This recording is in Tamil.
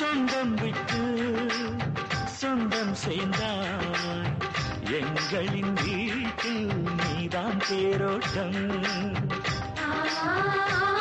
அண்டம் விட்டு சொந்தம் சேர்ந்தாய் எங்களின் வீட்டில் நீதான் தேரோட்டம்.